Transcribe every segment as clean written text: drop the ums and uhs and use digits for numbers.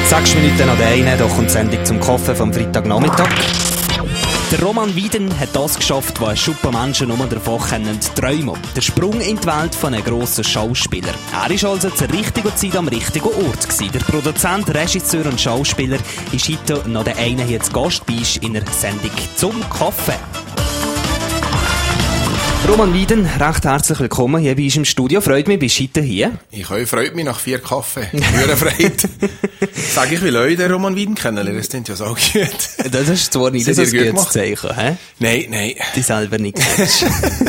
6 Minuten nach der einen, da kommt die Sendung zum Koffen vom Freitagnachmittag. Der Roman Wieden hat das geschafft, was ein Schuppen Menschen nur davon träumen können. Der Sprung in die Welt von einem grossen Schauspieler. Er war also zur richtigen Zeit am richtigen Ort gewesen. Der Produzent, Regisseur und Schauspieler ist heute noch der eine hier zu Gast bei uns in der Sendung zum Koffen. Roman Wieden, recht herzlich willkommen hier bei uns im Studio. Freut mich, bist du heute hier? Ich freut mich nach 4 Kaffee. Höhere Freude. Sag ich, wie Leute den Roman Wieden kennenlernen, das klingt ja so gut. Das ist zwar nicht so ein gutes Zeichen, hä? Nein. Die selber nicht kennst.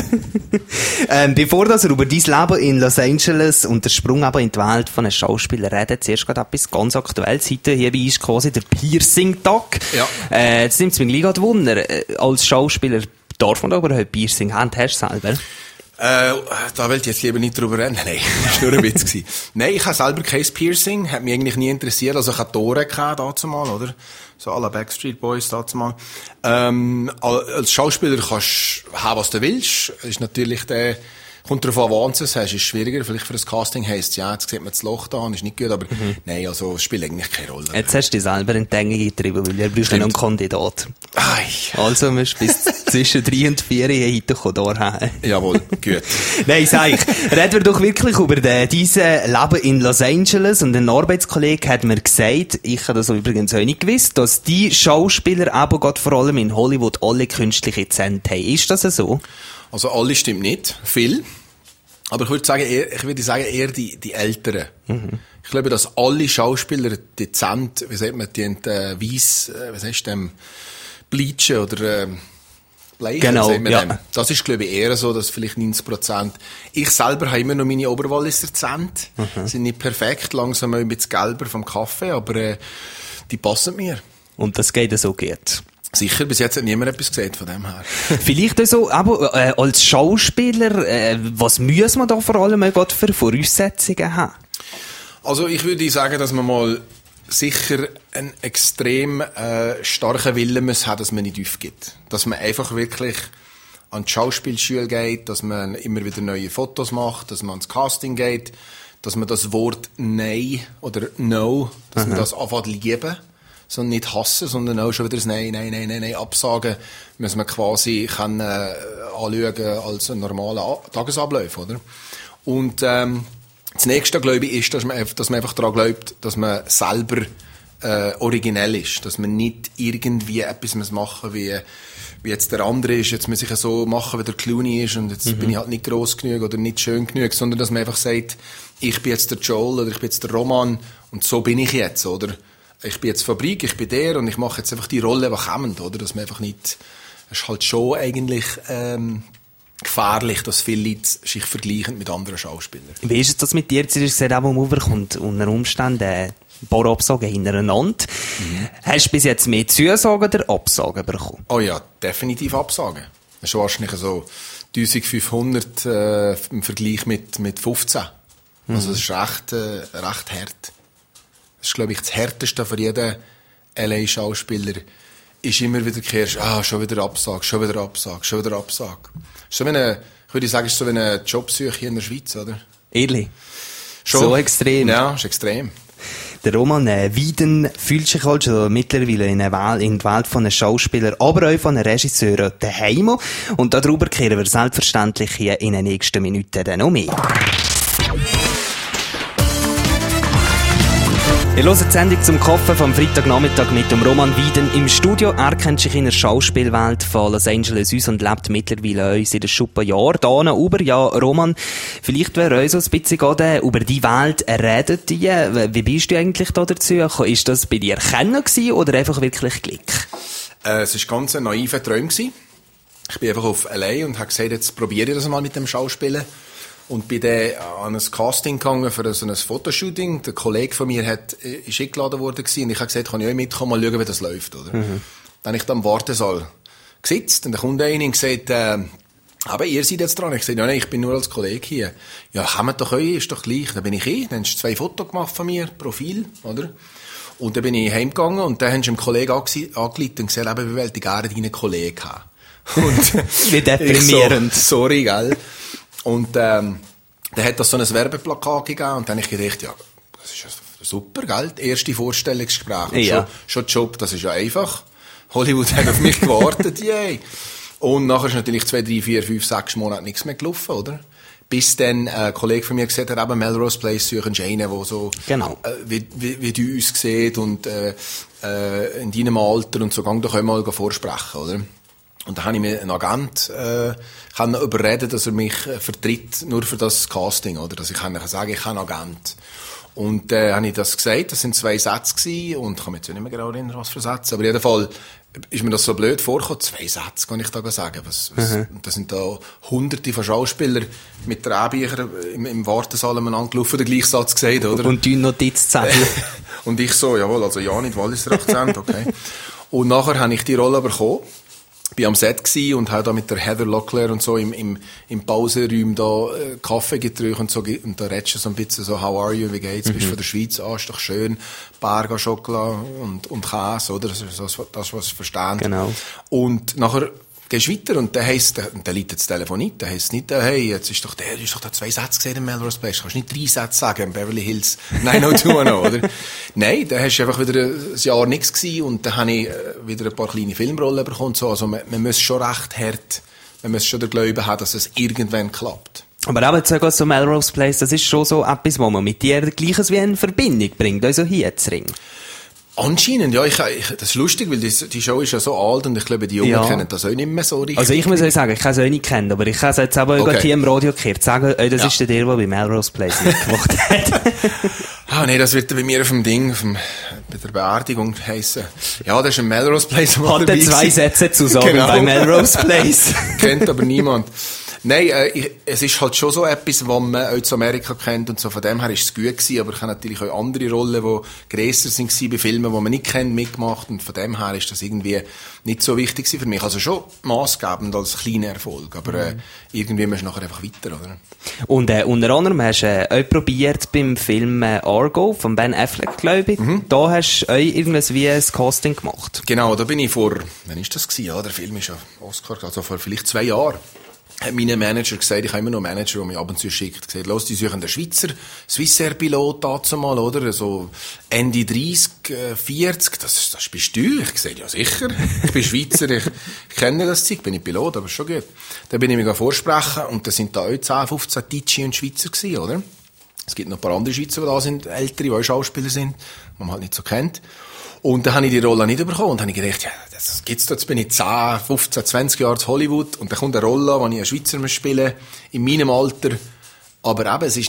Bevor wir über dein Leben in Los Angeles und der Sprung aber in die Welt von einem Schauspieler reden, zuerst gerade etwas ganz Aktuelles. Heute hier bei uns quasi der Piercing-Tag. Ja. Jetzt nimmt es mich gleich Wunder, als Schauspieler darf man da überhaupt Piercing haben? Hast du selber? Da will ich jetzt lieber nicht drüber reden. Nein, das war nur ein Witz gewesen. Nein, ich habe selber kein Piercing. Hat mich eigentlich nie interessiert. Also ich hatte Tore dazu mal, oder? So à la Backstreet Boys dazu mal. Als Schauspieler kannst du haben, was du willst. Ist natürlich kommt darauf an, wann du es hast, ist schwieriger. Vielleicht für das Casting heisst es, ja, jetzt sieht man das Loch da, ist nicht gut, aber nein, also, es spielt eigentlich keine Rolle. Jetzt hast du dich selber in die Enge getrieben, weil ihr braucht ja noch einen Kandidat. Also, wir bis zwischen 3 und 4 heute hierher. Jawohl, gut. Nein, sag ich. Reden wir doch wirklich über dieses Leben in Los Angeles. Und ein Arbeitskollege hat mir gesagt, ich habe das übrigens auch nicht gewusst, dass die Schauspieler aber gerade vor allem in Hollywood alle künstliche Zähne haben. Ist das so? Also alle stimmt nicht, viel. Aber ich würde sagen eher die Älteren. Mhm. Ich glaube, dass alle Schauspieler dezent, wie sagt man, die weiss, was heißt dem, bleachen oder bleichen, genau, sagt man ja. dem. Das ist, glaube ich, eher so, dass vielleicht 90%. Ich selber habe immer noch meine Oberwalliser Zähne. Sind nicht perfekt, langsam ein bisschen gelber vom Kaffee, aber die passen mir. Und das geht so gut. Sicher, bis jetzt hat niemand etwas gesagt von dem her. Vielleicht so, aber als Schauspieler, was muss man da vor allem gerade für Voraussetzungen haben? Also ich würde sagen, dass man mal sicher einen extrem starken Willen muss haben, dass man nicht aufgibt. Dass man einfach wirklich an die Schauspielschule geht, dass man immer wieder neue Fotos macht, dass man ans Casting geht, dass man das Wort Nein oder No, dass man das anfängt lieben. Sondern nicht hassen, sondern auch schon wieder das Nein absagen, muss man quasi anschauen als ein normaler Tagesablauf, oder? Und das nächste, glaube ich, ist, dass man einfach daran glaubt, dass man selber originell ist, dass man nicht irgendwie etwas machen muss, wie jetzt der andere ist, jetzt muss ich so machen, wie der Clooney ist und jetzt bin ich halt nicht gross genug oder nicht schön genug, sondern dass man einfach sagt, ich bin jetzt der Joel oder ich bin jetzt der Roman und so bin ich jetzt, oder? Ich bin jetzt Fabrik, ich bin der und ich mache jetzt einfach die Rolle, die kommt, oder? Dass man einfach nicht, es ist halt schon eigentlich, gefährlich, dass viele Leute sich vergleichen mit anderen Schauspielern. Wie ist das mit dir? Jetzt ist es auch überkommt, unter Umständen, ein paar Absagen hintereinander. Hast du bis jetzt mehr Zusagen oder Absagen bekommen? Oh ja, definitiv Absagen. Das ist wahrscheinlich so 1500, im Vergleich mit 15. Also, das ist recht hart. Das ist, glaube ich, das Härteste für jeden LA-Schauspieler. Ist immer wieder schon wieder Absage. So ich würde sagen, ist so wie eine Jobsuche hier in der Schweiz, oder? Ehrlich? Schon. So extrem? Ja, ist extrem. Der Roman Wieden fühlt sich halt schon mittlerweile in die Welt von einem Schauspieler, aber auch von einem Regisseur daheim. Und darüber kehren wir selbstverständlich hier in den nächsten Minuten dann noch mehr. Ihr hört die Sendung zum Koffen vom Freitagnachmittag mit dem Roman Wieden im Studio. Er kennt sich in der Schauspielwelt von Los Angeles aus und lebt mittlerweile seit ein Schuppen Jahr da über. Ja, Roman, vielleicht wäre euch so ein bisschen gerade über die Welt reden. Wie bist du eigentlich da dazu gekommen? Ist das bei dir Kennen gewesen oder einfach wirklich Glück? Es war ganz ein naiver Traum gewesen. Ich bin einfach auf LA und habe gesagt, jetzt probiere ich das mal mit dem Schauspielen. Und bin dann an ein Casting gegangen für so ein Fotoshooting. Der Kollege von mir ist eingeladen worden gewesen. Und ich habe gesagt, kann ich auch mitkommen, mal schauen, wie das läuft, oder? Dann habe ich da im Wartesaal gesetzt. Und dann kommt einer und sagt, aber ihr seid jetzt dran. Ich sage, nein, ich bin nur als Kollege hier. Ja, kommt doch euch, ist doch gleich. Dann bin ich Dann hast du 2 Fotos gemacht von mir, Profil, oder? Und dann bin ich heimgegangen und dann haben sie dem Kollegen angeleitet und gesagt, wie wollte ich gerne deinen Kollegen haben. Und wie deprimierend. Sorry, gell? Und dann hat das so ein Werbeplakat gegeben und dann habe ich gedacht, ja, das super, gell? Erste Vorstellungsgespräch. Und Ja. schon Job, das ist ja einfach. Hollywood hat auf mich gewartet, yay. Und nachher ist natürlich 2, 3, 4, 5, 6 Monate nichts mehr gelaufen, oder? Bis dann ein Kollege von mir gesagt hat, eben Melrose Place suchen einen, der so, Genau. wie du uns sieht und in deinem Alter und so, gang doch einmal vorsprechen, oder? Und da habe ich mir einen Agent kann überreden, dass er mich vertritt, nur für das Casting, oder? Dass ich kann sagen, ich habe einen Agent. Und habe ich das gesagt, das sind 2 Sätze gewesen, und ich kann mich jetzt nicht mehr genau erinnern, was für Sätze, aber in jedem Fall ist mir das so blöd vorgekommen, 2 Sätze kann ich da sagen. Das sind da Hunderte von Schauspielern mit Drehbüchern im Wartesaal umeinander gelaufen, den gleichen Satz gesagt, oder? Und die Notizzettel. Und ich so, jawohl, also ja, nicht Walliser Akzent, okay. Und nachher habe ich die Rolle bekommen. Bin am Set gsi und habe da mit der Heather Locklear und so im Pausenraum da Kaffee getrunken und so, und da redest du so ein bisschen so, how are you, wie geht's, bist du von der Schweiz, ist doch schön, Berge Schokolade und Käse, oder? Das ist das, was ich verstehe. Genau. Und nachher gehst du weiter und dann heisst, dann liegt das Telefon nicht, dann heisst nicht, hey, jetzt ist doch da 2 Sätze gesehen im Melrose Place, kannst nicht 3 Sätze sagen im Beverly Hills 90210, oder? Nein, dann hast du einfach wieder ein Jahr nichts gewesen und dann habe ich wieder ein paar kleine Filmrollen bekommen, so. Also man muss schon recht hart, man muss schon den Glauben haben, dass es irgendwann klappt. Aber eben sogar so Melrose Place, das ist schon so etwas, was man mit dir Gleiches wie in Verbindung bringt, also hier zu Ring. Anscheinend, ja, das ist lustig, weil die Show ist ja so alt und ich glaube, die Jungen kennen das auch nicht mehr so richtig. Also ich muss euch sagen, ich kann es auch nicht kennen, aber ich kann es jetzt aber gerade hier im Radio gehört sagen, das ist der bei Melrose Place mitgemacht hat. Nee, das wird bei mir auf dem Ding, bei der Beerdigung heissen. Ja, das ist ein Melrose Place. Hat er 2 Sätze zu sagen genau. Bei Melrose Place. Kennt aber niemand. Nein, es ist halt schon so etwas, was man auch zu Amerika kennt und so. Von dem her ist es gut gewesen, aber ich habe natürlich auch andere Rollen, die grösser sind bei Filmen, die man nicht kennt, mitgemacht, und von dem her ist das irgendwie nicht so wichtig gewesen für mich. Also schon maßgebend als kleiner Erfolg, aber irgendwie musst du nachher einfach weiter, oder? Und unter anderem hast du auch probiert beim Film Argo von Ben Affleck, glaube ich. Da hast du auch irgendwas wie ein Casting gemacht. Genau, da bin ich wann ist das gewesen? Ja, der Film ist ja Oscar, also vor vielleicht 2 Jahren. Hat mein Manager gesagt, ich habe immer noch einen Manager, der mich ab und zu schickt, gesagt, los, die suchen den Schweizer Swissair-Pilot dazu mal, oder? So Ende 30, 40, das bist du. Ich gesagt, ja sicher, ich bin Schweizer, ich kenne das Zeug, bin ich Pilot, aber ist schon gut. Dann bin ich mich vorsprechen und da sind da auch 10, 15 Deutsche und Schweizer gewesen, oder? Es gibt noch ein paar andere Schweizer, die da sind, Ältere, die auch Schauspieler sind, die man halt nicht so kennt. Und dann habe ich die Rolle nicht bekommen und habe gedacht, ja, das gibt's da, jetzt bin ich 10, 15, 20 Jahre zu Hollywood und dann kommt eine Rolle, wo ich einen Schweizer spielen muss, in meinem Alter. Aber eben, es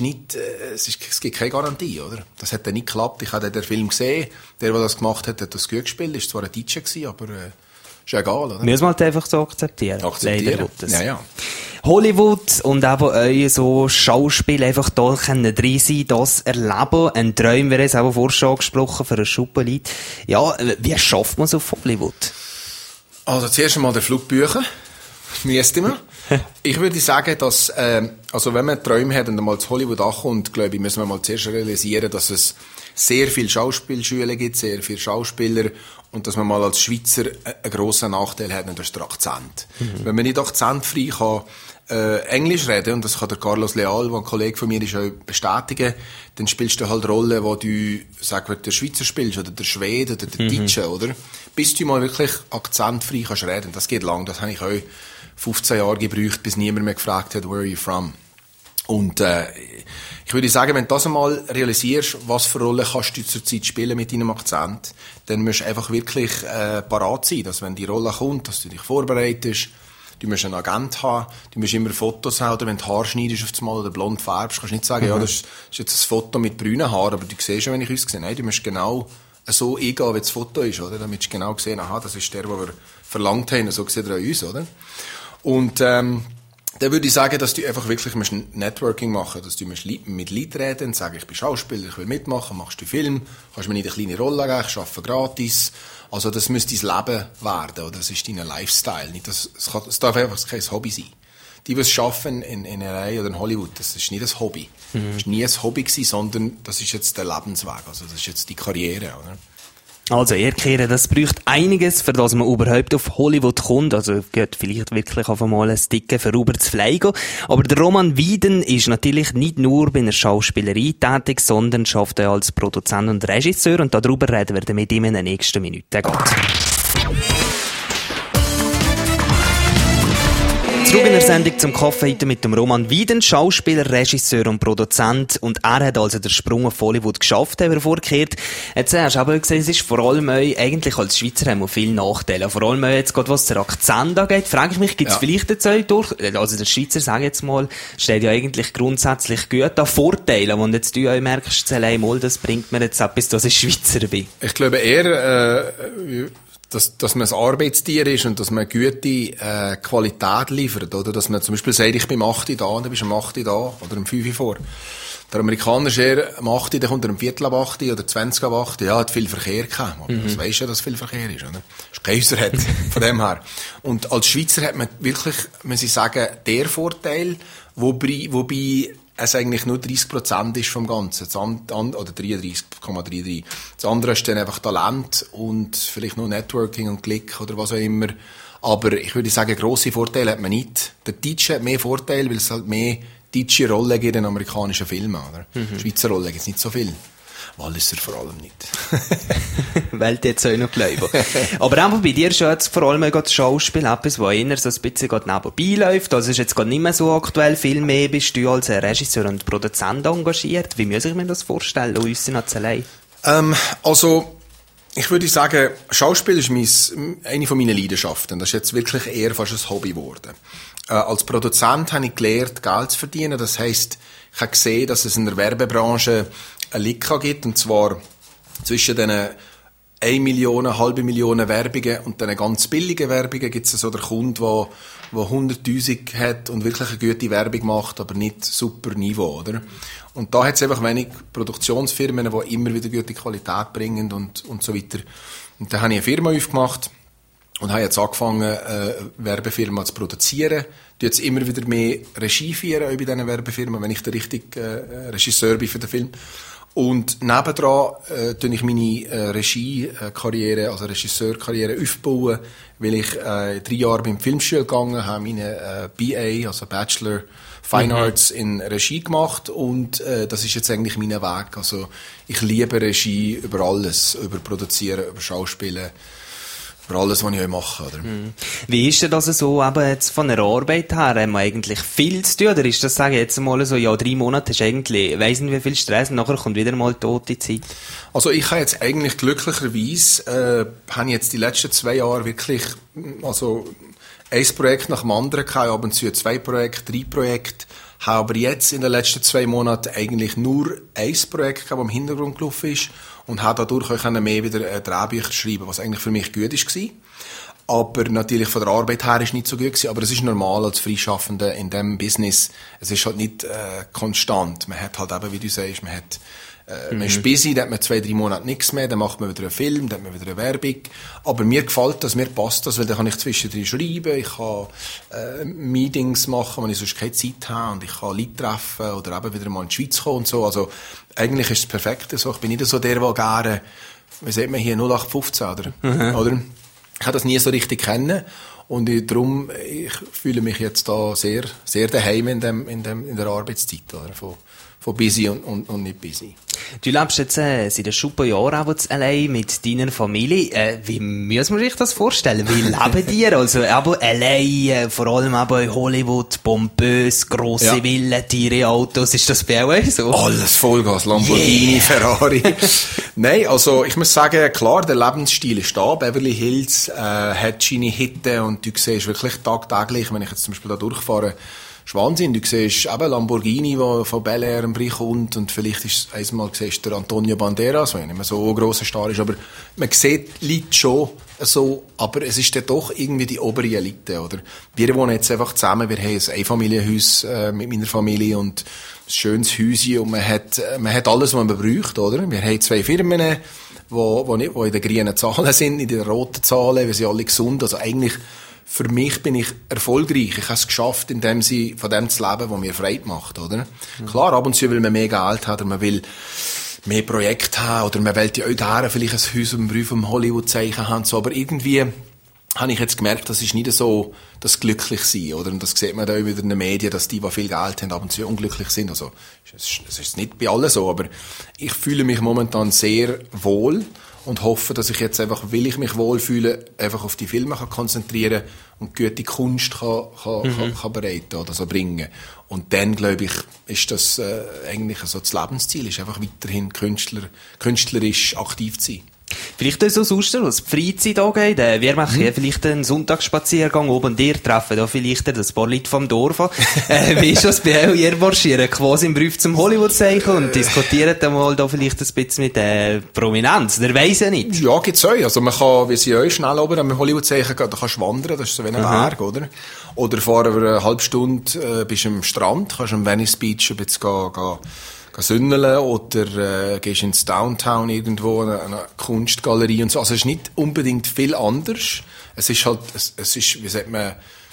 gibt keine Garantie, oder? Das hat dann nicht geklappt. Ich habe den Film gesehen, der das gemacht hat das gut gespielt. Ist zwar ein Deutscher gewesen, aber ist ja egal, oder? Müssen wir halt einfach so akzeptieren. Leider Gottes. Ja. Hollywood und eben euer so Schauspiel einfach da können drin sein, das erleben, ein Traum, wäre es auch vorher angesprochen, für ein Schuppenlied. Ja, wie schafft man es auf Hollywood? Also zuerst einmal den Flug buchen. Müsste man. Ich würde sagen, dass, also wenn man Träume hat und einmal zu Hollywood ankommt, glaube ich, müssen wir mal zuerst realisieren, dass es sehr viele Schauspielschulen gibt, sehr viele Schauspieler, und dass man mal als Schweizer einen grossen Nachteil hat, und das ist der Akzent. Wenn man nicht akzentfrei kann, Englisch reden, und das kann der Carlos Leal, der ein Kollege von mir ist, auch bestätigen, dann spielst du halt Rollen, wo du, sagen wir, der Schweizer spielst, oder der Schwede, oder der Deutsche, oder? Bis du mal wirklich akzentfrei kannst reden. Das geht lang. Das habe ich auch 15 Jahre gebraucht, bis niemand mehr gefragt hat, where are you from? Und ich würde sagen, wenn du das einmal realisierst, was für Rolle kannst du zurzeit spielen mit deinem Akzent, dann musst du einfach wirklich parat sein, dass wenn die Rolle kommt, dass du dich vorbereitest. Du musst einen Agent haben, du musst immer Fotos haben, oder wenn du Haar schneidest auf das Mal oder blond färbst, kannst du nicht sagen, ja, das ist jetzt ein Foto mit braunen Haaren, aber du siehst schon, wenn ich aussehe. Nein, du musst genau so eingehen, wie das Foto ist, oder? Damit du genau sehen, aha, das ist der, den wir verlangt haben, so sieht er an uns, oder? Und dann würde ich sagen, dass du einfach wirklich Networking machen musst, dass du mit Leuten reden und sagen, ich bin Schauspieler, ich will mitmachen, machst du Film, kannst mir nicht eine kleine Rolle geben, ich arbeite gratis. Also das müsste dein Leben werden, oder das ist dein Lifestyle. Es darf einfach kein Hobby sein. Die, die es arbeiten in LA oder in Hollywood, das ist nicht ein Hobby. Das war nie ein Hobby gewesen, sondern das ist jetzt der Lebensweg, also das ist jetzt die Karriere, oder? Also, ihr Kehren, das braucht einiges, für das man überhaupt auf Hollywood kommt. Also, geht vielleicht wirklich auf einmal ein Sticken für rüber zu fliegen. Aber der Roman Wieden ist natürlich nicht nur bei einer Schauspielerei tätig, sondern schafft auch als Produzent und Regisseur. Und darüber reden wir mit ihm in den nächsten Minuten. Zurück in der Sendung zum Kaffee heute mit dem Roman Wieden, Schauspieler, Regisseur und Produzent. Und er hat also den Sprung auf Hollywood geschafft, haben wir vorgekehrt. Jetzt hast du aber gesehen, es ist vor allem eigentlich als Schweizer haben wir viele Nachteile. Vor allem jetzt gerade was der Akzent angeht, frage ich mich, gibt es vielleicht jetzt auch durch, also der Schweizer, sage ich jetzt mal, steht ja eigentlich grundsätzlich gut an Vorteilen, und jetzt du auch merkst, allein mal, das bringt mir jetzt etwas, dass ich Schweizer bin. Ich glaube eher, dass man ein Arbeitstier ist und dass man gute Qualität liefert, oder? Dass man zum Beispiel sagt, ich bin um 8 Uhr da und dann bist du um 8 Uhr da oder um 5 Uhr vor. Der Amerikaner ist eher um 8 Uhr, dann kommt er um Viertel ab 8 Uhr oder 20 ab 8 Uhr. Ja, hat viel Verkehr gehabt. Aber das weisst ja, dass viel Verkehr ist, oder? Das ist kein Häuser hat, von dem her. Und als Schweizer hat man wirklich, muss ich sagen, der Vorteil, wobei es eigentlich nur 30% ist vom Ganzen. Oder 33,33. Das andere ist dann einfach Talent und vielleicht noch Networking und Klick oder was auch immer. Aber ich würde sagen, grosse Vorteile hat man nicht. Der Deutsche hat mehr Vorteile, weil es halt mehr deutsche Rollen gibt in amerikanischen Filmen, oder? Schweizer Rollen gibt es nicht so viel. Walliser vor allem nicht. Welt jetzt auch noch glauben. Aber auch bei dir ist ja jetzt vor allem das Schauspiel etwas, was eher so ein bisschen nebenbei läuft. Also ist jetzt gerade nicht mehr so aktuell. Viel mehr bist du als Regisseur und Produzent engagiert. Wie muss ich mir das vorstellen, uns in allein? Also, ich würde sagen, Schauspiel ist eine von meinen Leidenschaften. Das ist jetzt wirklich eher fast ein Hobby geworden. Als Produzent habe ich gelernt, Geld zu verdienen. Das heisst, ich habe gesehen, dass es in der Werbebranche eine Lücke gibt, und zwar zwischen den 1 Million, 0,5 Millionen Werbungen und den ganz billigen Werbungen gibt es so den Kunden, der 100'000 hat und wirklich eine gute Werbung macht, aber nicht super Niveau, oder? Und da hat es einfach wenig Produktionsfirmen, die immer wieder gute Qualität bringen und so weiter. Und dann habe ich eine Firma aufgemacht und habe jetzt angefangen, Werbefirmen zu produzieren. Ich jetzt immer wieder mehr Regie führen bei diesen Werbefirmen, wenn ich der richtige Regisseur bin für den Film. Und nebendran tue ich meine Regiekarriere, also Regisseurkarriere aufbauen, weil ich 3 Jahre beim Filmschule gegangen habe, meine BA, also Bachelor Fine Arts in Regie gemacht, und das ist jetzt eigentlich mein Weg. Also ich liebe Regie über alles, über Produzieren, über Schauspielen, über alles, was ich mache, oder? Wie ist denn das so, eben jetzt von der Arbeit her, haben wir eigentlich viel zu tun, oder ist das, sage ich jetzt mal so, ja, 3 Monate ist eigentlich, weiss nicht wie viel Stress, und nachher kommt wieder mal tote Zeit? Also ich habe jetzt eigentlich glücklicherweise, habe jetzt die letzten 2 Jahre wirklich, also ein Projekt nach dem anderen gehabt, ab und zu 2 Projekte, 3 Projekte, habe aber jetzt in den letzten 2 Monaten eigentlich nur ein Projekt gehabt, das im Hintergrund gelaufen ist, und habe dadurch auch mehr wieder Drehbücher schreiben, was eigentlich für mich gut war. Aber natürlich von der Arbeit her ist nicht so gut gewesen, aber es ist normal als Freischaffender in diesem Business. Es ist halt nicht konstant. Man hat halt eben, wie du sagst, man ist busy, dann hat man 2-3 Monate nichts mehr, dann macht man wieder einen Film, dann hat man wieder eine Werbung. Aber mir gefällt das, mir passt das, weil dann kann ich zwischendrin schreiben, ich kann Meetings machen, wenn ich sonst keine Zeit habe, und ich kann Leute treffen oder eben wieder mal in die Schweiz kommen und so. Also eigentlich ist es perfekt so. Ich bin nicht so der gerne, wie sagt man hier, 0815, oder? Oder? Ich habe das nie so richtig kennen, und darum, ich fühle mich jetzt da sehr, sehr daheim in der Arbeitszeit, oder? Von busy und nicht busy. Du lebst jetzt seit ein super Jahr auch allein mit deiner Familie. Wie muss man sich das vorstellen? Wie leben die? Also aber allein, vor allem aber in Hollywood, pompös, grosse Villen, teure Autos. Ist das bei euch so? Alles Vollgas, Lamborghini, Ferrari. Nein, also ich muss sagen, klar, der Lebensstil ist da. Beverly Hills hat seine Hitte, und du siehst wirklich tagtäglich, wenn ich jetzt zum Beispiel da durchfahre, ist Wahnsinn. Du siehst eben Lamborghini, der von Bel Air im Brich kommt, und vielleicht ist einmal siehst der Antonio Banderas, der nicht mehr so ein grosser Star ist, aber man sieht Leute schon so, aber es ist dann doch irgendwie die obere Elite, oder? Wir wohnen jetzt einfach zusammen, wir haben ein Einfamilienhaus mit meiner Familie und ein schönes Häuschen, und man hat alles, was man braucht, oder? Wir haben 2 Firmen, die in den grünen Zahlen sind, in den roten Zahlen, wir sind alle gesund, also eigentlich für mich bin ich erfolgreich. Ich habe es geschafft, von dem zu leben, was mir Freude macht, oder? Klar, ab und zu will man mehr Geld haben, man will mehr Projekte haben, oder man will ja auch da vielleicht ein Haus und Brief vom Hollywood-Zeichen haben, so, aber irgendwie habe ich jetzt gemerkt, das ist nicht so das Glücklichsein, oder? Und das sieht man da auch wieder in den Medien, dass die viel Geld haben, ab und zu unglücklich sind. Also, es ist nicht bei allen so, aber ich fühle mich momentan sehr wohl und hoffe, dass ich jetzt einfach, weil ich mich wohlfühle, einfach auf die Filme kann konzentrieren und gute Kunst kann bereiten oder so bringen. Und dann, glaube ich, ist das eigentlich so das Lebensziel, ist einfach weiterhin künstlerisch aktiv zu sein. Vielleicht auch so sonst, was die Freizeit angeht. Wir machen ja vielleicht einen Sonntagsspaziergang oben und ihr treffen da vielleicht das paar Leute vom Dorf an. Wie ist das bei euch? Ihr marschiert quasi im Brief zum Hollywood-Zeichen und diskutiert einmal da vielleicht ein bisschen mit der Prominenz. Der weiss ja nicht. Ja, gibt's auch. Also man kann, wie sie euch schnell oben am Hollywood-Zeichen gehen, da kannst du wandern, das ist so wie ein Berg, oder? Oder fahren über eine halbe Stunde, bist am Strand, kannst am Venice Beach ein bisschen gehen sündeln oder gehst ins Downtown irgendwo, eine Kunstgalerie und so. Also es ist nicht unbedingt viel anders. Es ist halt, es ist, wie sagt man,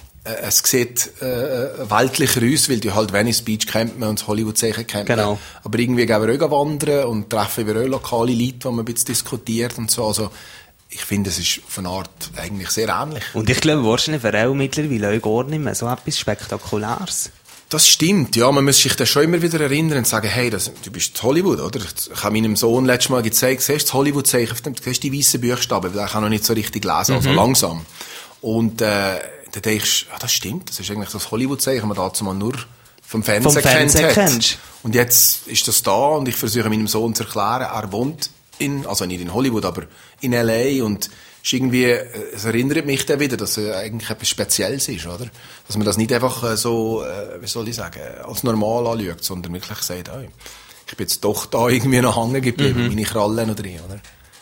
es sieht weltlicher aus, weil du halt Venice Beach kennt man und das Hollywood-Zeichen kennt man. Genau. Aber irgendwie gehen wir auch wandern und treffen wir auch lokale Leute, wo man ein bisschen diskutiert und so. Also ich finde, es ist von Art eigentlich sehr ähnlich. Und ich glaube wahrscheinlich für auch mittlerweile auch gar nicht mehr so etwas Spektakuläres. Das stimmt, ja. Man muss sich da schon immer wieder erinnern und sagen, hey, du bist Hollywood, oder? Ich habe meinem Sohn letztes Mal gezeigt, siehst du das Hollywood-Zeichen, siehst du die weißen Buchstaben, weil ich kann noch nicht so richtig lesen, also langsam. Und dann denkst du, das stimmt, das ist eigentlich das Hollywood-Zeichen, man dazu mal nur vom Fernsehen kennt. Und jetzt ist das da und ich versuche meinem Sohn zu erklären, er wohnt also nicht in Hollywood, aber in L.A. und irgendwie, es erinnert mich dann wieder, dass es eigentlich etwas Spezielles ist, oder? Dass man das nicht einfach so, wie soll ich sagen, als normal anschaut, sondern wirklich sagt, oh, ich bin jetzt doch da irgendwie noch hängen geblieben, meine Krallen noch drin, oder?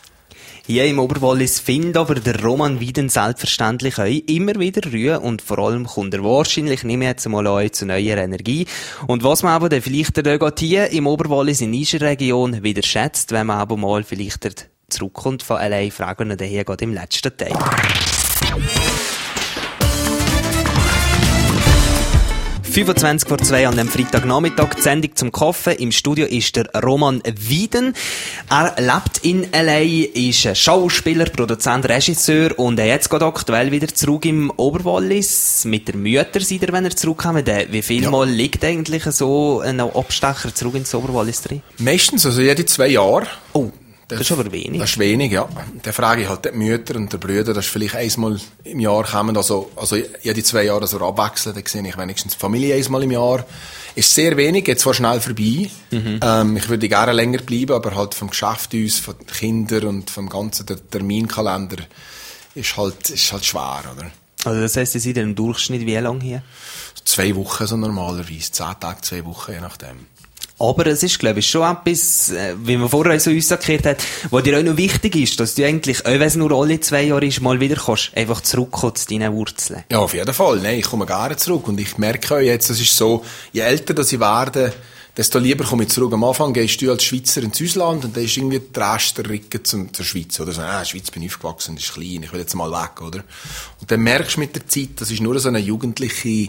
Hier im Oberwallis findet aber der Roman Wieden selbstverständlich auch immer wieder Ruhe und vor allem kommt er wahrscheinlich nicht mehr jetzt mal an zu neuer Energie. Und was man aber dann vielleicht hier im Oberwallis in dieser Region wieder schätzt, wenn man aber mal vielleicht zurückkommt von allein, fragen wir hier gerade im letzten Teil. 2:25 an dem Freitagnachmittag, die Sendung zum Kaffee. Im Studio ist der Roman Wieden. Er lebt in L.A., ist Schauspieler, Produzent, Regisseur und er jetzt gerade aktuell wieder zurück im Oberwallis. Mit der Mütterseite, wenn er zurückkommt. Wie viel Mal liegt eigentlich so ein Abstecher zurück ins Oberwallis drin? Meistens, also jede 2 Jahre. Oh. Das ist aber wenig. Das ist wenig, ja. Da frage ich halt die Mütter und die Brüder, dass vielleicht einmal im Jahr kommen, also jede 2 Jahre so abwechseln, dann sehe ich wenigstens die Familie einmal im Jahr. Ist sehr wenig, geht zwar schnell vorbei. Ich würde gerne länger bleiben, aber halt vom Geschäft aus, von den Kindern und vom ganzen Terminkalender ist halt schwer, oder? Also das heisst, Sie sind im Durchschnitt wie lange hier? 2 Wochen so normalerweise, 10 Tage, 2 Wochen, je nachdem. Aber es ist, glaube ich, schon etwas, wie man vorher so uns erklärt hat, was dir auch noch wichtig ist, dass du eigentlich, auch wenn es nur alle 2 Jahre ist, mal wieder kannst, einfach zurückkommen zu deinen Wurzeln. Ja, auf jeden Fall. Nein, ich komme gerne zurück. Und ich merke auch jetzt, es ist so, je älter dass ich werde, desto lieber komme ich zurück. Am Anfang gehst du als Schweizer ins Ausland und dann ist irgendwie der Rest der Rücken zur Schweiz. Oder so, Schweiz bin ich aufgewachsen, das ist klein, ich will jetzt mal weg, oder? Und dann merkst du mit der Zeit, das ist nur so eine jugendliche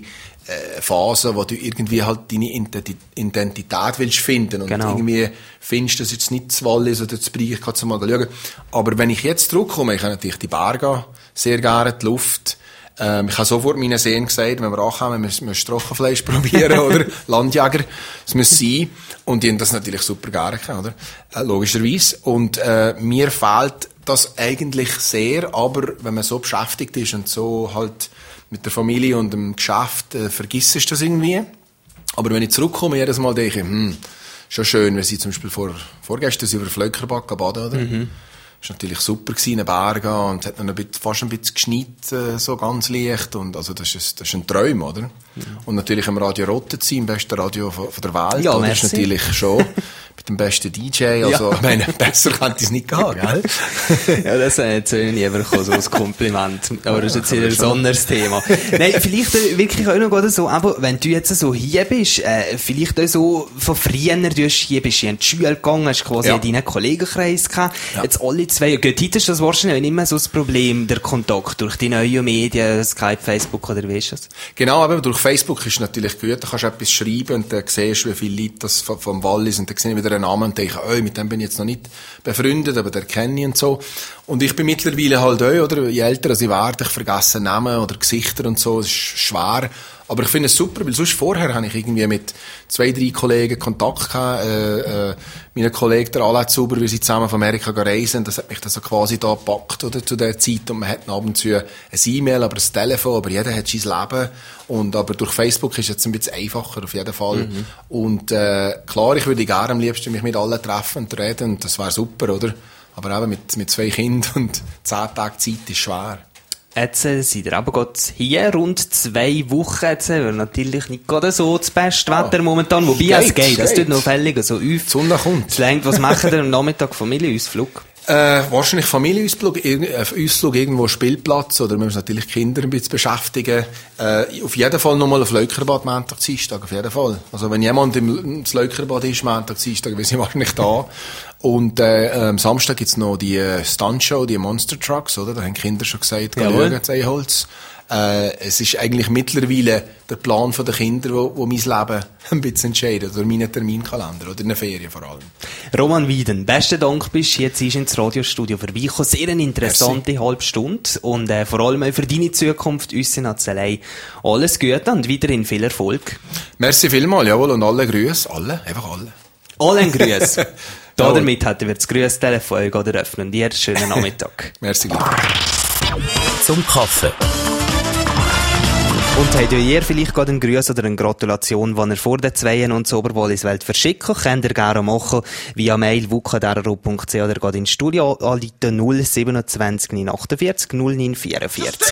Phase, wo du irgendwie halt deine Identität willst finden und irgendwie findest, dass jetzt nicht das Wallis oder das Breich, ich kann es mal schauen. Aber wenn ich jetzt zurückkomme, ich habe natürlich die Berge sehr gerne, die Luft. Ich habe sofort meinen Sehnen gesagt, wenn wir ankommen, müssen wir Trockenfleisch probieren, oder? Landjäger. Das muss sein. Und die haben das natürlich super gerne, oder? Logischerweise. Und mir fehlt das eigentlich sehr, aber wenn man so beschäftigt ist und so halt mit der Familie und dem Geschäft, vergisst du das irgendwie. Aber wenn ich zurückkomme, jedes Mal denke ich, schon schön, wenn sie zum Beispiel vorgestern über Vlöckerbach baden, oder? Das war natürlich super gewesen, in den Bergen, und es hat dann fast ein bisschen geschneit, so ganz leicht, und also das ist ein Traum, oder? Ja. Und natürlich am Radio Rotten zu sein, im besten Radio von der Welt, ja, das ist natürlich schon mit dem besten DJ, also, ich meine, besser könnte es nicht gehen, gell? Ja, das hat jetzt nie bekommen, so ein Kompliment. Aber das ist jetzt wieder ein besonderes Thema. Nein, vielleicht wirklich auch noch so, aber wenn du jetzt so hier bist, vielleicht auch so von früher, du bist hier in die Schule gegangen, hast quasi deinen Kollegenkreis gehabt, jetzt alle 2 Jahre. Heute ist das wahrscheinlich nicht mehr so das Problem, der Kontakt durch die neuen Medien, Skype, Facebook, oder wie ist das? Genau, aber durch Facebook ist natürlich gut, da kannst du etwas schreiben und dann siehst du, wie viele Leute das vom Wallis, und dann sehe ich wieder einen Namen und denke, mit dem bin ich jetzt noch nicht befreundet, aber den kenne ich und so. Und ich bin mittlerweile halt oder? Je älter ich werde, ich vergesse Namen oder Gesichter und so, es ist schwer. Aber ich finde es super, weil sonst vorher habe ich irgendwie mit 2, 3 Kollegen Kontakt gehabt. Mein Kollege, der Alain Zuber, wir sind zusammen von Amerika reisen. Das hat mich dann so quasi da gepackt, oder, zu der Zeit. Und man hat ab und zu ein E-Mail, aber ein Telefon, aber jeder hat sein Leben. Aber durch Facebook ist es jetzt ein bisschen einfacher, auf jeden Fall. Mhm. Und, klar, ich würde gerne am liebsten mich mit allen treffen und reden. Und das wäre super, oder? Aber eben mit 2 Kindern und 10 Tagen Zeit ist schwer. Jetzt seid ihr aber gerade hier, rund 2 Wochen jetzt, weil natürlich nicht gerade so das beste Wetter momentan, wobei es geht, es tut noch fällig, also die Sonne kommt. Was machen ihr am Nachmittag? Familienausflug? Wahrscheinlich Familienausflug, irgendwo Spielplatz, oder wir müssen natürlich Kinder ein bisschen beschäftigen. Auf jeden Fall nochmal auf Leukerbad, Montag, Dienstag, auf jeden Fall. Also wenn jemand im Leukerbad ist, Montag, Dienstag, wir sind wahrscheinlich da. Und am Samstag gibt's noch die Stuntshow, die Monster Trucks, oder? Da haben Kinder schon gesagt, schauen, Eiholz. Es ist eigentlich mittlerweile der Plan der Kinder, wo mein Leben ein bisschen entscheidet, oder meinen Terminkalender, oder in der Ferien vor allem. Roman Weiden, besten Dank bist du jetzt ins Radiostudio vorbeigekommen. Sehr eine interessante halbe Stunde und vor allem auch für deine Zukunft, uns in Azelei. Alles Gute und weiterhin viel Erfolg. Merci vielmals, jawohl, und alle Grüße, einfach alle. Allen Grüße. Damit hätten wir das Grüßtelefon eröffnen. Dir schönen Nachmittag. Merci. Zum Kaffee. Und habt ihr vielleicht gerade einen Gruß oder eine Gratulation, wenn ihr vor den 2 und zur Oberwalliswelt verschicken, könnt ihr gerne machen via Mail wukadero.ch oder gerade ins Studio anrufen 027 948 0944.